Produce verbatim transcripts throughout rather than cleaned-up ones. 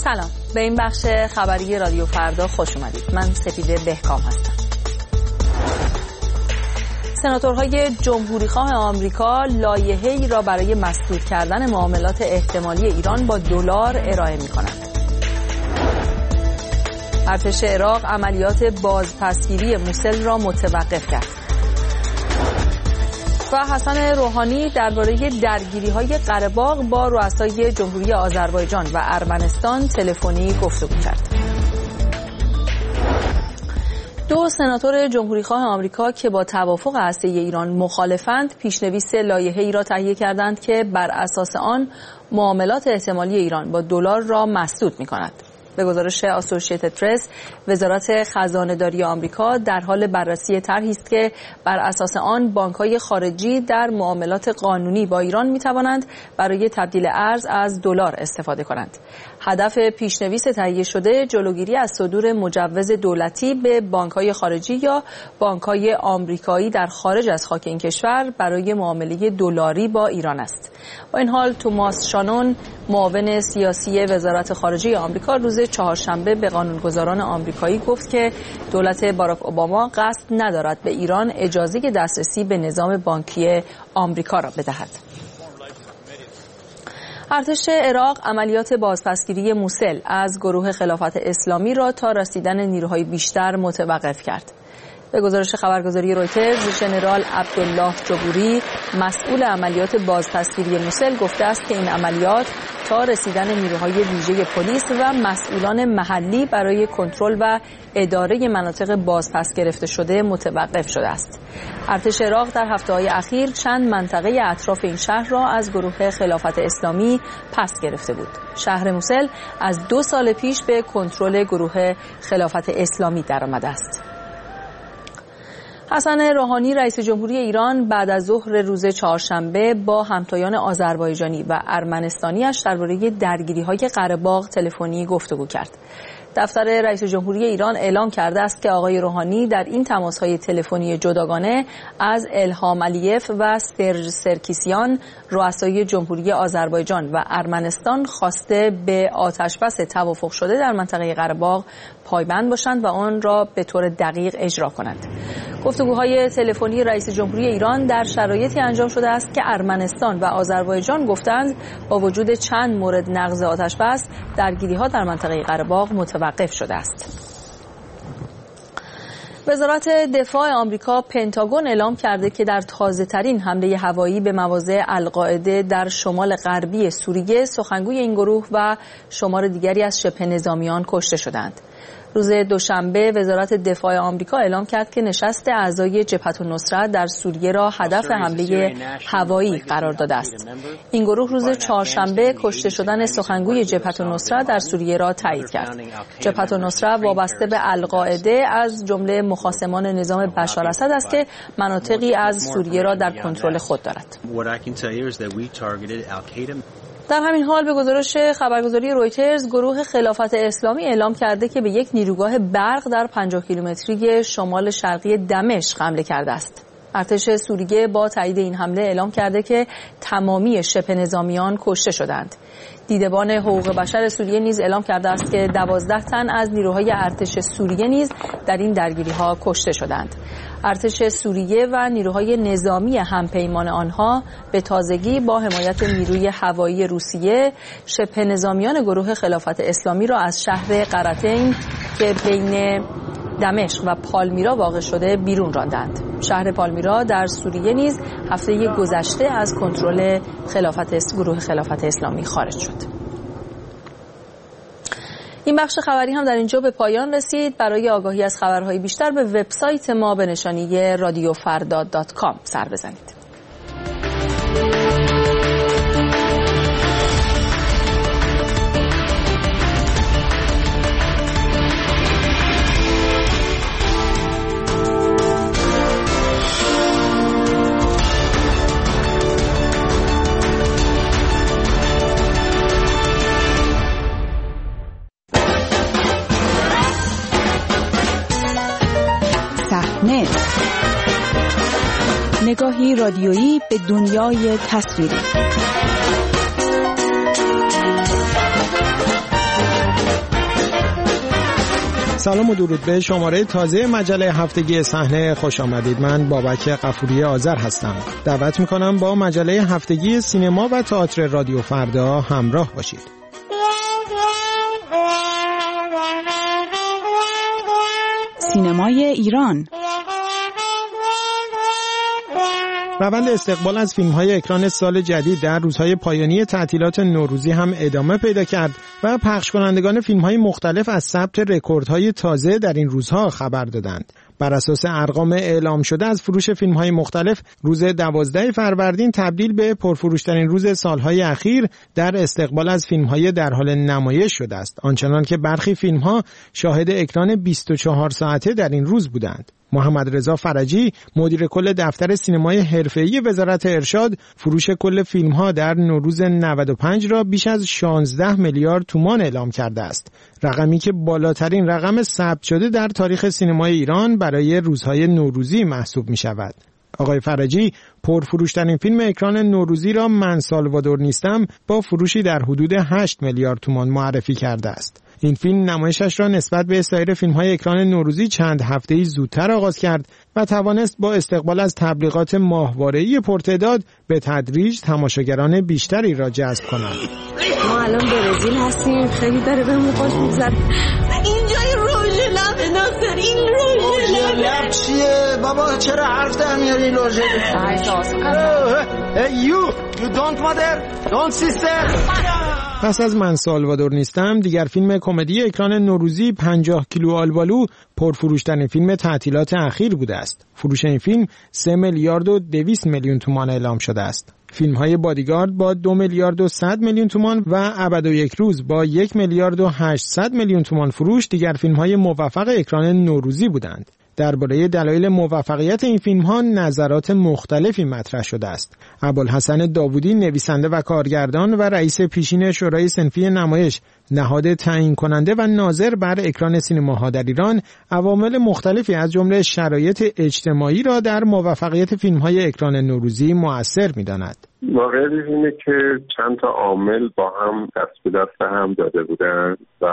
سلام، به این بخش خبری رادیو فردا خوش اومدید. من سپیده بهکام هستم. سناتورهای جمهوریخواه آمریکا لایحه‌ای را برای مسدود کردن معاملات احتمالی ایران با دلار ارائه می‌کنند. ارتش عراق عملیات بازپسگیری موسل را متوقف کرد. و حسن روحانی درباره درگیری‌های قره باغ با رؤسای جمهوری آذربایجان و ارمنستان تلفنی گفتگو کرد. دو سناتور جمهوریخواه آمریکا که با توافق هسته‌ای ایران مخالفند، پیشنویس لایحه‌ای را تهیه کردند که بر اساس آن معاملات احتمالی ایران با دلار را مسدود می‌کند. به گزارش آسوشییتد پرس، وزارت خزانه‌داری آمریکا در حال بررسی طرحی است که بر اساس آن بانک‌های خارجی در معاملات قانونی با ایران می‌توانند برای تبدیل ارز از دلار استفاده کنند. هدف پیشنویس تهیه شده جلوگیری از صدور مجوز دولتی به بانک‌های خارجی یا بانک‌های آمریکایی در خارج از خاک این کشور برای معامله دلاری با ایران است. با این حال توماس شانون، معاون سیاسی وزارت خارجه آمریکا، روز چهارشنبه به قانونگذاران آمریکایی گفت که دولت باراک اوباما قصد ندارد به ایران اجازه دسترسی به نظام بانکی آمریکا را بدهد. ارتش عراق عملیات بازپسگیری موسل از گروه خلافت اسلامی را تا رسیدن نیروهای بیشتر متوقف کرد. به گزارش خبرگزاری رویترز، ژنرال عبدالله جبوری، مسئول عملیات بازپسگیری موسل، گفته است که این عملیات تا رسیدن نیروهای ویژه پلیس و مسئولان محلی برای کنترل و اداره مناطق بازپس گرفته شده متوقف شده است. ارتش عراق در هفته‌های اخیر چند منطقه اطراف این شهر را از گروه خلافت اسلامی پس گرفته بود. شهر موسل از دو سال پیش به کنترل گروه خلافت اسلامی درآمده است. حسن روحانی رئیس جمهوری ایران بعد از ظهر روز چهارشنبه با همتایان آذربایجانی و ارمنستانی‌اش درباره درگیری‌های قره باغ تلفنی گفتگو کرد. دفتر رئیس جمهوری ایران اعلام کرده است که آقای روحانی در این تماس‌های تلفنی جداگانه از الهام علیف و سرژ سرکیسیان، رؤسای جمهوری آذربایجان و ارمنستان، خواسته به آتشبس توافق شده در منطقه قره باغ پایبند باشند و آن را به طور دقیق اجرا کنند. گفتگوهای تلفنی رئیس جمهوری ایران در شرایطی انجام شده است که ارمنستان و آذربایجان گفتند با وجود چند مورد نقض آتشبس، درگیری‌ها در منطقه قره باغ متوقف شده است. وزارت دفاع آمریکا پنتاگون اعلام کرده که در تازه‌ترین حمله هوایی به مواضع القاعده در شمال غربی سوریه، سخنگوی این گروه و شمار دیگری از شبه نظامیان کشته شدند. روز دوشنبه وزارت دفاع آمریکا اعلام کرد که نشست اعضای جبهة النصرة در سوریه را هدف حمله هوایی قرار داده است. این گروه روز چهارشنبه کشته شدن سخنگوی جبهة النصرة در سوریه را تایید کرد. جبهة النصرة وابسته به القاعده از جمله مخاصمان نظام بشار اسد است که مناطقی از سوریه را در کنترل خود دارد. در همین حال به گزارش خبرگزاری رویترز، گروه خلافت اسلامی اعلام کرده که به یک نیروگاه برق در پنجاه کیلومتری شمال شرقی دمشق حمله کرده است. ارتش سوریه با تایید این حمله اعلام کرده که تمامی شبه نظامیان کشته شدند. دیدبان حقوق بشر سوریه نیز اعلام کرده است که دوازده تن از نیروهای ارتش سوریه نیز در این درگیری‌ها کشته شدند. ارتش سوریه و نیروهای نظامی همپیمان آنها به تازگی با حمایت نیروی هوایی روسیه شبه نظامیان گروه خلافت اسلامی را از شهر قرتین که بین دمشق و پالمیرا واقع شده بیرون راندند. شهر پالمیرا در سوریه نیز هفته گذشته از کنترل خلافت گروه خلافت اسلامی خارج شد. این بخش خبری هم در اینجا به پایان رسید. برای آگاهی از خبرهای بیشتر به وبسایت ما به نشانی رادیو فردا دات کام سر بزنید. نگاهی رادیویی به دنیای تصویری. سلام و درود به شماره تازه مجله هفتگی صحنه خوش آمدید. من بابک غفوری آذر هستم. دعوت میکنم با مجله هفتگی سینما و تئاتر رادیو فردا همراه باشید. سینمای ایران. روند استقبال از فیلم‌های اکران سال جدید در روزهای پایانی تعطیلات نوروزی هم ادامه پیدا کرد و پخش کنندگان فیلم‌های مختلف از ثبت رکوردهای تازه در این روزها خبر دادند. بر اساس ارقام اعلام شده از فروش فیلم‌های مختلف، روز دوازده فروردین تبدیل به پرفروش‌ترین روز سال‌های اخیر در استقبال از فیلم‌های در حال نمایش شده است، آنچنان که برخی فیلم‌ها شاهد اکران بیست و چهار ساعته در این روز بودند. محمد رضا فرجی، مدیر کل دفتر سینمای حرفه‌ای وزارت ارشاد، فروش کل فیلم‌ها در نوروز نود و پنج را بیش از شانزده میلیارد تومان اعلام کرده است. رقمی که بالاترین رقم ثبت شده در تاریخ سینمای ایران برای روزهای نوروزی محسوب می‌شود. آقای فرجی پرفروشترین فیلم اکران نوروزی را من سالوادور نیستم با فروشی در حدود هشت میلیارد تومان معرفی کرده است. این فیلم نمایشش را نسبت به سایر فیلم‌های اکران نوروزی چند هفته‌ای زودتر آغاز کرد و توانست با استقبال از تبلیغات ماهواره‌ای پرتعداد به تدریج تماشاگران بیشتری را جذب کند. ما الان برزیل هستیم، خیلی داره بهمون خوش می‌گذره. اینجای روژ لب ناصر، این روژ لب چیه بابا؟ چرا حرف در میاری روژ لب؟ you you don't mother don't sister. پس از من سالوادور نیستم، دیگر فیلم کمدی اکران نوروزی پنجاه کیلو آلبالو پرفروشترین فیلم تعطیلات اخیر بوده است. فروش این فیلم سه میلیارد و دویست میلیون تومان اعلام شده است. فیلم‌های بادیگارد با دو میلیارد و صد میلیون تومان و ابد و یک روز با یک میلیارد و هشتصد میلیون تومان فروش دیگر فیلم‌های موفق اکران نوروزی بودند. درباره دلایل موفقیت این فیلم‌ها نظرات مختلفی مطرح شده است. ابوالحسن داوودی، نویسنده و کارگردان و رئیس پیشین شورای صنفی نمایش، نهاد تعیین کننده و ناظر بر اکران سینماها در ایران، عوامل مختلفی از جمله شرایط اجتماعی را در موفقیت فیلم‌های اکران نوروزی مؤثر می‌داند. واقعیت اینه که چند تا عامل با هم دست به دست هم داده بودن و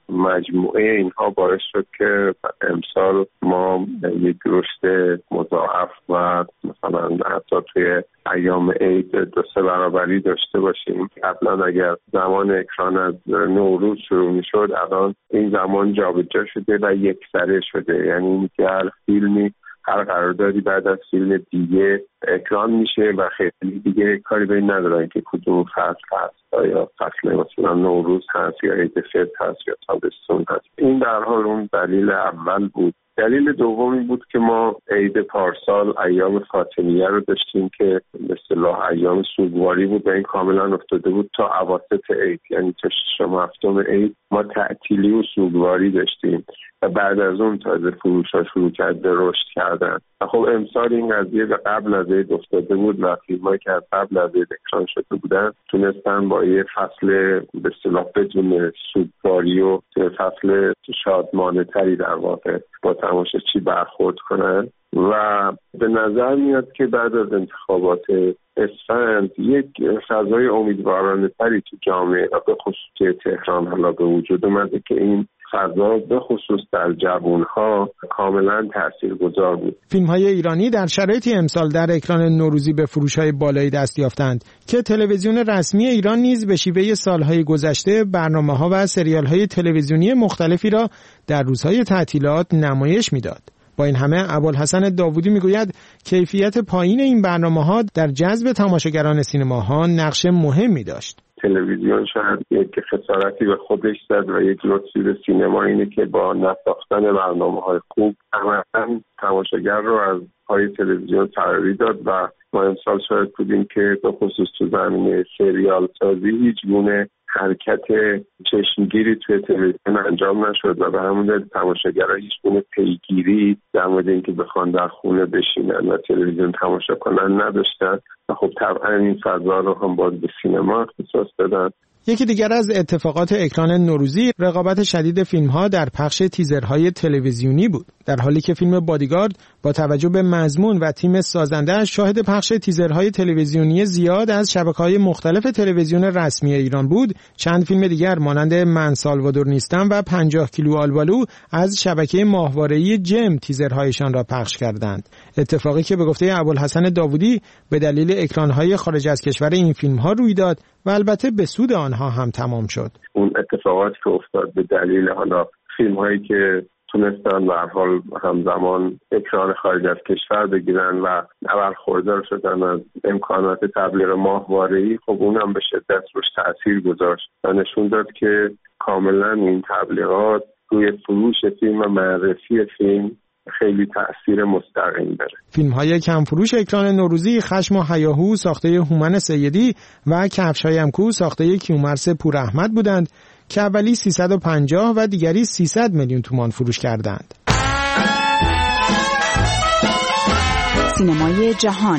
مجموعه اینها باعث شد که امسال ما یک رشد مضاعف و مثلا حتی توی ایام عید دو سه برابری داشته باشیم. قبلا اگر زمان اکران از نوروز شروع می شد، الان این زمان جابجا شده و یکسره شده، یعنی اینکه هر فیلمی هر قراردادی بعد از فیلم دیگه اکران میشه و خیلی دیگه کاری به این ندارن که کدوم فصل هست، یا فصل مثلا نوروز هست یا عید فطر هست یا تابستون هست. این در حال اون دلیل اول بود. دلیل دومی بود که ما عید پارسال ایام فاطمیه رو داشتیم که به اصطلاح ایام سوگواری بود و این کاملا افتاده بود تا اواسط عید، یعنی تا ششم هفتم عید ما تعطیلی و سوگواری داشتیم و بعد از اون تازه فروش‌ها شروع کرد به رشد کردن. خب امسال این قضیه به قبل از عید افتاده بود و فیلم‌هایی که از قبل از عید اکران شده بودن تونستن با یه فصل به اصطلاح بدون سوگواری و فصل شادمانه‌تری در واقع با تماشاچی برخورد کنن و به نظر میاد که بعد از انتخابات اسفند یک فضای امیدوارانه تری تو جامعه و به خصوص تهران حالا به وجود اومده که این فضا به خصوص در جوانها کاملا تاثیرگذار بود. فیلم‌های ایرانی در شرایطی امسال در اکران نوروزی به فروش‌های بالایی دست یافتند که تلویزیون رسمی ایران نیز به شیوه سال‌های گذشته برنامه‌ها و سریال‌های تلویزیونی مختلفی را در روزهای تعطیلات نمایش می‌داد. با این همه ابوالحسن داوودی میگوید کیفیت پایین این برنامه‌ها در جذب تماشاگران سینماها نقش مهمی داشت. تلویزیون شاید یک خسارتی به خودش زد و یک لطفی به سینما اینه که با نساختن برنامه‌های خوب عملاً تماشاگر رو از پای تلویزیون فراری داد و ما امسال شاید بودیم که به خصوص تو زمینه سریال سازی هیچ گونه حرکت چشمگیری توی تلویزیون انجام نشد و به همون دلیل تماشاگرها هیچ گونه پیگیری در مورد اینکه بخوان در خونه بشینن و تلویزیون تماشا کنن نداشتن و خب طبعا این فضا رو هم باز به سینما اختصاص دادن. یکی دیگر از اتفاقات اکران نوروزی رقابت شدید فیلم‌ها در پخش تیزرهای تلویزیونی بود. در حالی که فیلم بادیگارد با توجه به مضمون و تیم سازنده‌اش شاهد پخش تیزرهای تلویزیونی زیاد از شبکه‌های مختلف تلویزیون رسمی ایران بود، چند فیلم دیگر مانند من سالوادور نیستم و پنجاه کیلو آلبالو از شبکه ماهواره‌ای جم تیزرهایشان را پخش کردند. اتفاقی که به گفته ابوالحسن داوودی به دلیل اکران‌های خارج از کشور این فیلم‌ها روی داد و البته به سود آنها هم تمام شد. اون اتفاقاتی که افتاد به دلیل حالا فیلم‌هایی که تونستن به هر حال همزمان اکران خارج از کشور بگیرن و برخوردار شدن از امکانات تبلیغ ماهواره‌ای، خب اونم به شدت روش تأثیر گذاشت و نشون داد که کاملا این تبلیغات روی فروش فیلم و معرفی فیلم خیلی تأثیر مستقیم داره. فیلم‌های کم فروش اکران نوروزی خشم و هیاهو ساخته هومن سیدی و کفش‌های امکو ساخته کیومرث پوراحمد بودند که اولی سیصد و پنجاه و دیگری سیصد میلیون تومان فروش کردند. سینمای جهان.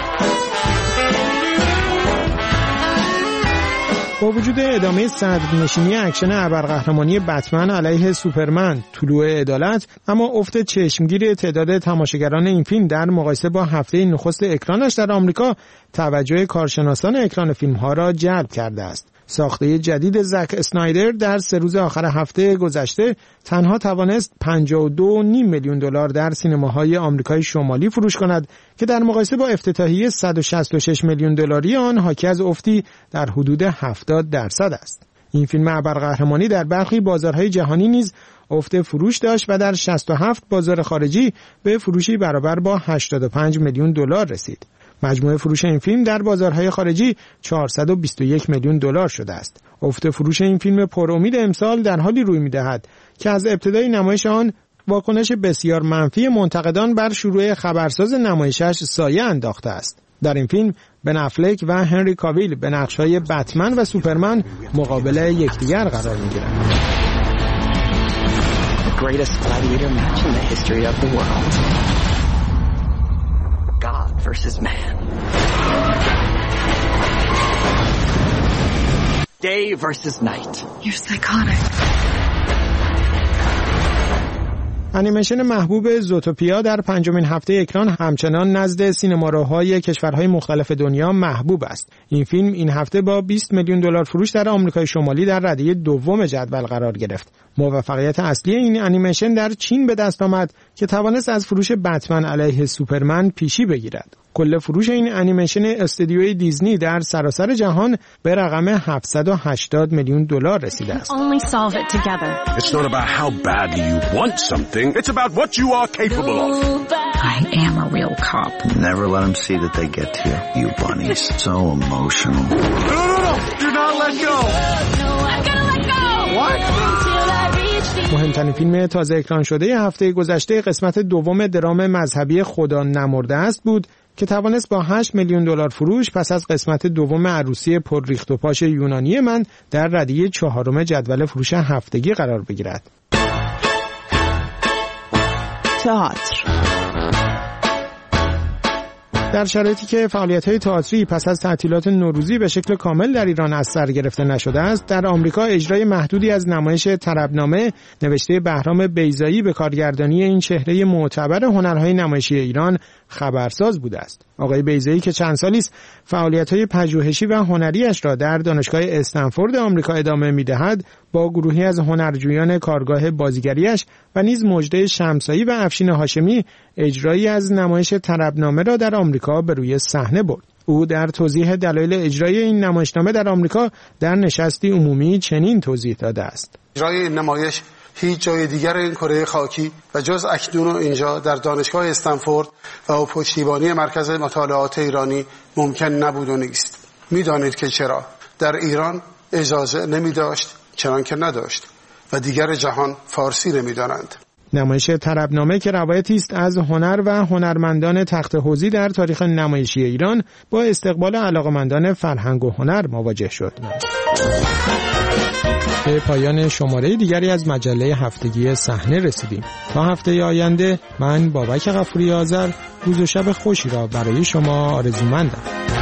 با وجود ادامه صدرنشینی اکشن ابرقهرمانی بتمن علیه سوپرمن طلوع عدالت، اما افت چشمگیر تعداد تماشاگران این فیلم در مقایسه با هفته نخست اکرانش در آمریکا توجه کارشناسان اکران فیلم‌ها را جلب کرده است. ساخته جدید زک اسنایدر در سه روز آخر هفته گذشته تنها توانست پنجاه و دو و نیم میلیون دلار در سینماهای آمریکای شمالی فروش کند که در مقایسه با افتتاحیه صد و شصت و شش میلیون دلاری آن حاکی از افتی در حدود هفتاد درصد است. این فیلم ابرقهرمانی در برخی بازارهای جهانی نیز افت فروش داشت و در شصت و هفت بازار خارجی به فروشی برابر با هشتاد و پنج میلیون دلار رسید. مجموع فروش این فیلم در بازارهای خارجی چهارصد و بیست و یک میلیون دلار شده است. افت فروش این فیلم پرامید امسال در حالی روی می‌دهد که از ابتدای نمایش آن واکنش بسیار منفی منتقدان بر شروع خبرساز نمایشش سایه انداخته است. در این فیلم بن افلک و هنری کاویل به نقش‌های بتمن و سوپرمن مقابل یکدیگر قرار می‌گیرند. The greatest gladiator match in the history of the world. God versus man. Day versus night. You're psychotic. انیمیشن محبوب زوتوپیا در پنجمین هفته اکران همچنان نزد سینماروهای کشورهای مختلف دنیا محبوب است. این فیلم این هفته با بیست میلیون دلار فروش در آمریکای شمالی در رده دوم جدول قرار گرفت. موفقیت اصلی این انیمیشن در چین به دست آمد که توانست از فروش بتمن علیه سوپرمن پیشی بگیرد. کل فروش این انیمیشن استودیوی دیزنی در سراسر جهان به رقم هفتصد و هشتاد میلیون دلار رسیده است. Only solve it together. It's not about how badly you want something. It's about what you are capable of. I am a real cop. Never let them see that they get to you, you bunnies. So emotional. No, no, no! Do not let go! No, I'm gonna let go! What? مهمترین فیلم تازه اکران شده هفته گذشته قسمت دوم درام مذهبی خدا نمرده است بود که توانست با هشت میلیون دلار فروش پس از قسمت دوم عروسی پر ریخت و پاش یونانی من در رده چهارم جدول فروش هفتگی قرار بگیرد. تئاتر. در شرایطی که فعالیت‌های تئاتری پس از تعطیلات نوروزی به شکل کامل در ایران از سر گرفته نشده است، در آمریکا اجرای محدودی از نمایش طربنامه نوشته بهرام بیضایی به کارگردانی این چهره معتبر هنرهای نمایشی ایران خبرساز بوده است. آقای بیضایی که چند سالی است فعالیت‌های پژوهشی و هنریش را در دانشگاه استنفورد آمریکا ادامه می‌دهد، با گروهی از هنرجویان کارگاه بازیگریش و نیز مژده شمسایی و افشین هاشمی اجرایی از نمایش طربنامه را در آمریکا به روی صحنه برد. او در توضیح دلایل اجرای این نمایشنامه در آمریکا در نشستی عمومی چنین توضیح داده است: اجرای این نمایش هیچ جای دیگر این کره خاکی و جز اکنون و اینجا در دانشگاه استنفورد و با پشتیبانی مرکز مطالعات ایرانی ممکن نبود و نیست. می‌دانید که چرا؟ در ایران اجازه نمی داشت، چنان که نداشت و دیگر جهان فارسی نمی‌دانند. نمایش طربنامه که روایتی است از هنر و هنرمندان تخت حوزی در تاریخ نمایشی ایران با استقبال علاقه‌مندان فرهنگ و هنر مواجه شد. به پایان شماره دیگری از مجله هفتگی صحنه رسیدیم. تا هفته آینده من بابک غفوری آذر روز و شب خوشی را برای شما آرزومندم.